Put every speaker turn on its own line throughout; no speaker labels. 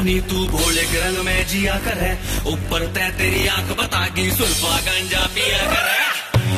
सुनी तू भोले के रंग में जिया कर है, ऊपर तय तेरी आंख बतागी सुल्फा गंजा पिया कर है।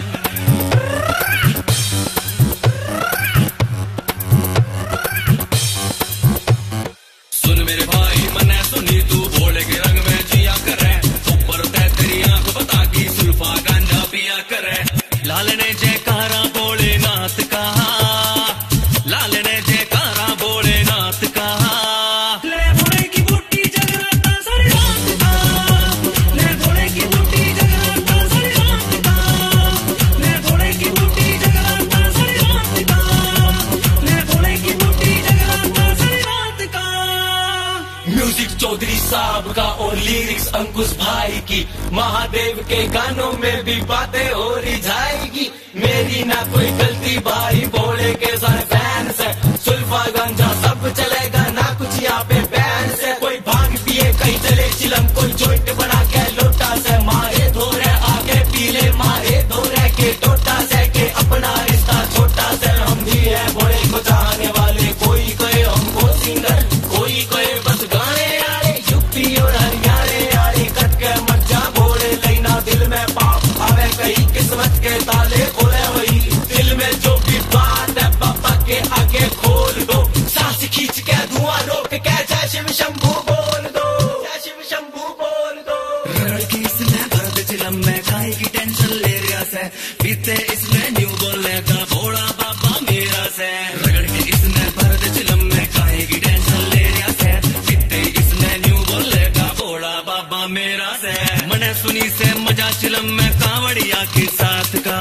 सुन मेरे भाई मने सुनी तू भोले के रंग में जिया कर है, ऊपर तय तेरी आंख बतागी सुल्फा गंजा पिया कर है। लाल ने जयकारा भोलेनाथ का, लाल ने जयकारा भोलेनाथ का, ले भोले की बूटी जगराता सारी रात का, ले भोले की बूटी जगराता सारी रात का, ले भोले की बूटी जगराता सारी रात का, ले भोले की बूटी जगराता सारी रात का। म्यूजिक चौधरी साहब का और लिरिक्स अंकुश भाई की, महादेव के गानों में भी बातें हो रही जाएगी। मेरी ना कोई गलती भाई, भोले के सारे फैंस है, सुल्फा गंजा सब चलेगा ना कुछ यहाँ पे फैंस है। कोई भांग पिए कहीं चले चिलम, कोई जॉइंट बना के लोटा से मारे धोरे आगे पीले मारे धोरे के टोटा से के अपना रिश्ता छोटा से। हम भी है भोले को चाहने वाले, कोई कहे हमको सिंगर, कोई कहे बस गाने आए, यूपी और हरियाणे आए कट के मत जा भोले लेना दिल में पाप आवे कहीं किस्मत के ताले खोले वही, दिल में जो भी बात है पापा के आगे खोल दो, सांस खींच के धुआं रोक के जय शिव शंभू बोल दो, जय शिव शंभू बोल दो। रगड़ के इसमें भरत चिलम में काहे की टेंशन ले रिया से, पीते इसमें न्यू बोलेगा भोला बाबा मेरा से। रगड़ के इसमें भरत चिलम में काहे की टेंशन ले रिया से, पीते इसमें न्यू बोलेगा भोला बाबा मेरा से। मने सुनी से मजा चिलम में कांवड़िया के साथ का,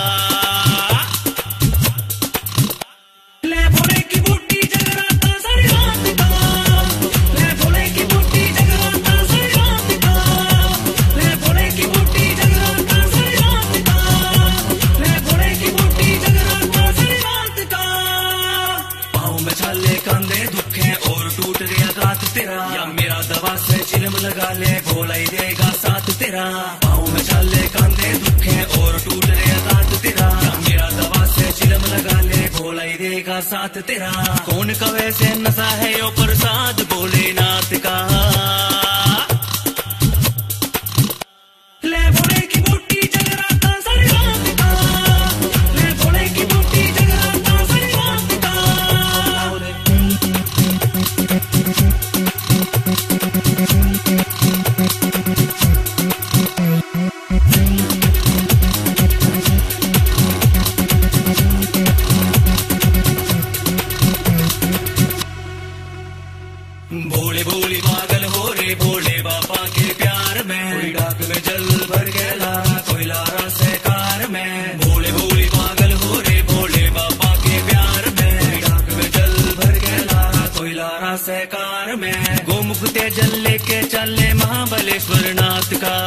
ले भोले की बूटी जगराता सारी रात का, ले भोले की बूटी जगराता सारी रात का, ले भोले की बूटी जगराता सारी रात का, ले भोले की बूटी जगराता सारी रात का। पाँव में छाले कंधे दुखे और टूट गया गात तेरा, या मेरा दवा से चिलम लगा ले भोला ही देगा साथ तेरा। पाँव में छाले कंधे दुखे और टूट गया गात तेरा, या मेरा दवा से चिलम लगा ले भोला ही देगा साथ तेरा। कौन कवे से नशा है यो प्रसाद भोलेनाथ का, ले भोले की बूटी जगराता सारी रात का, ले भोले की बूटी जगराता सारी रात का। भोले भोले पागल हो रे भोले बाबा के प्यार में, कोई डाक में जल भर गया कोई लारा से कार में। भोले भोले पागल हो रे भोले बाबा के प्यार में, कोई डाक में जल भर गया कोई लारा से कार में। गोमुख ते जल लेके चले महाबलेश्वर नाथ का,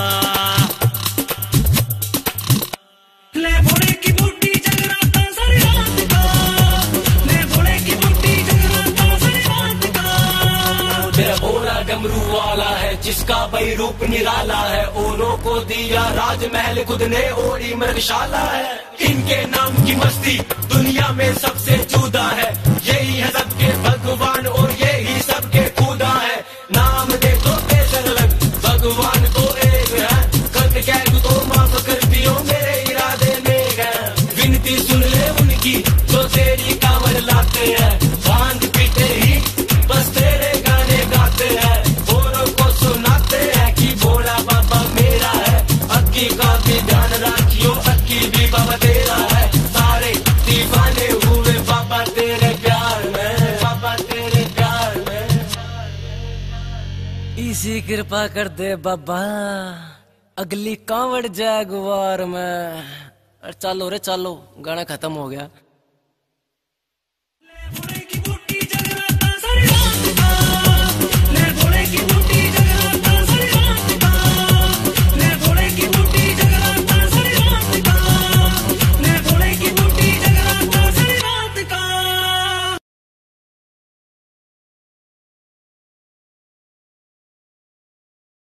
ले भोले की बूटी जगराता सारी रात का, ले भोले की बूटी जगराता सारी रात का। मेरा भोला डमरू वाला है जिसका भाई रूप निराला है, औरों को दिया राजमहल खुद ने ओढ़ी मृगशाला है। इनके नाम की मस्ती दुनिया में सबसे जुदा है, यही है सबके भगवान और यही सबके खुदा है। नाम दे तो बेसर लग भगवान को एक है, गलत कह तो माफ कर दियो मेरे इरादे नेक है। विनती सुन ले उनकी जो तेरी कांवड़ लाते हैं, बांध पीटे ही बस तेरे गाने गाते हैं, औरों को सुनाते हैं कि भोला बाबा मेरा है। अक्की का भी ध्यान रखियो, अक्की भी बाबा तेरा है, सारे दीवाने हुए बाबा तेरे प्यार में, बाबा तेरे प्यार में। इसी कृपा कर दे बाबा, अगली कांवड़ जाए गुवार में। चलो रे चलो, गाना खत्म हो गया।